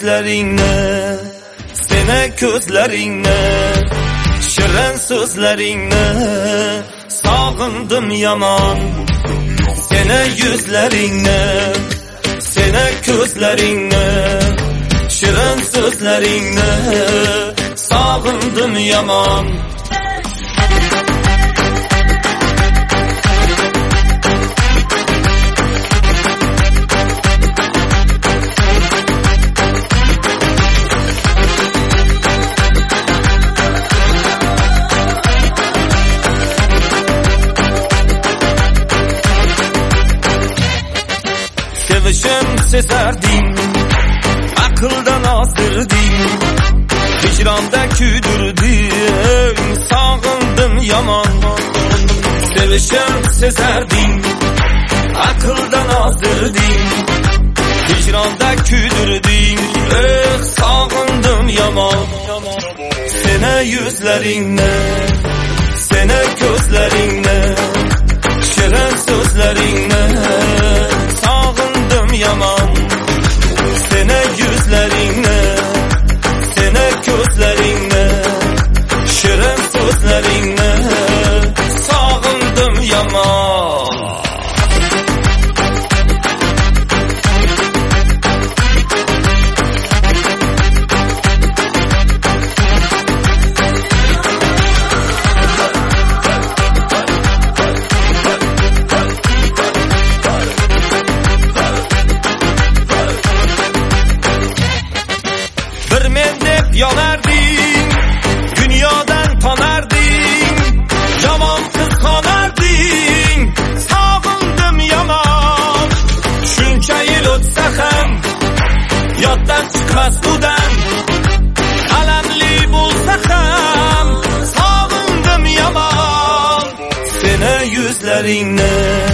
yuzlaringni, seni ko'zlaringni, shirin so'zlaringni sog'indim yomon. Seni yuzlaringni, seni ko'zlaringni, shirin so'zlaringni sog'indim yomon. Sevishim sezarding, aqldan ozdirding, hijronda kuydirding, sog'indim yomon. Sevishim sezarding, aqldan ozdirding, hijronda kuydirding, sog'indim yomon. Seni yuzlaringni, seni ko'zlaringni, shirin so'zlaringni sog'indim yomon. Seni yuzlaringni, seni ko'zlaringni, shirin so'zlaringni sog'indim yomon. Bir men deb yonarding, dunyodan tonarding, yomon qiz qonarding, sog'indim yomon. Shuncha yil o'tsa ham yoddan chiqmas udan, alamli bo'lsa ham sog'indim yomon. Seni yuzlaringni,